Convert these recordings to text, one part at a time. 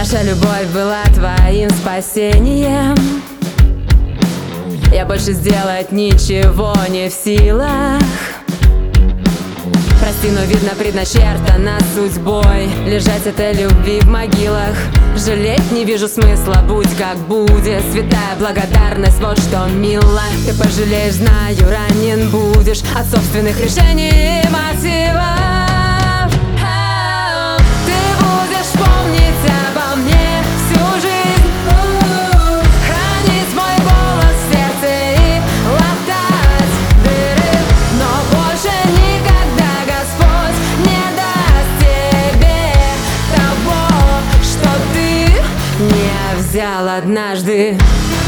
Наша любовь была твоим спасением. Я больше сделать ничего не в силах. Прости, но видно предначертано судьбой лежать этой любви в могилах. Жалеть не вижу смысла, будь как будет. Святая благодарность, вот что мило. Ты пожалеешь, знаю, ранен будешь от собственных решений и мотивов. Ты будешь помнить обо мне всю жизнь, хранить мой голос в сердце и латать дыры. Но больше никогда Господь не даст тебе того, что ты не взял однажды.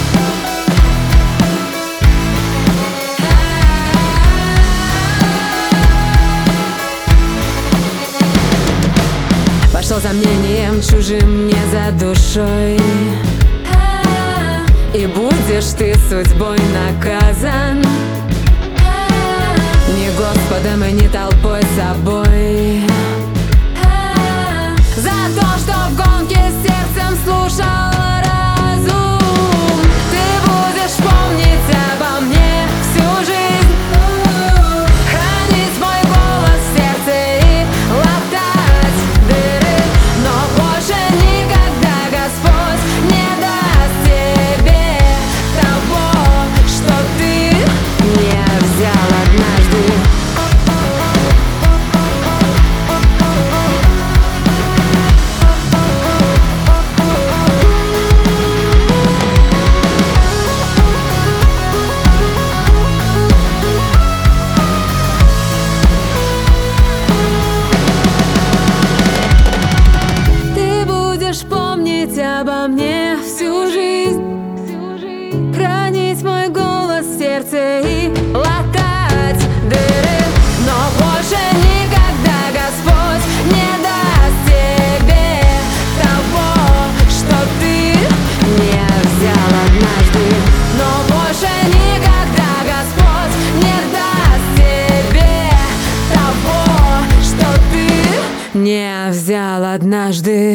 Пошел за мнением чужим, не за душой, и будешь ты судьбой наказан. Не Господом и не толпой собой, за то, что в гонке с сердцем слушал разум. Ты будешь помнить обо мне всю жизнь, хранить мой голос в сердце и латать дыры. Но больше никогда Господь не даст тебе того, что ты не взял однажды. Обо мне всю жизнь, хранить мой голос в сердце и латать дыры. Но больше никогда Господь не даст тебе того, что ты не взял однажды. Но больше никогда Господь не даст тебе того, что ты не взял однажды.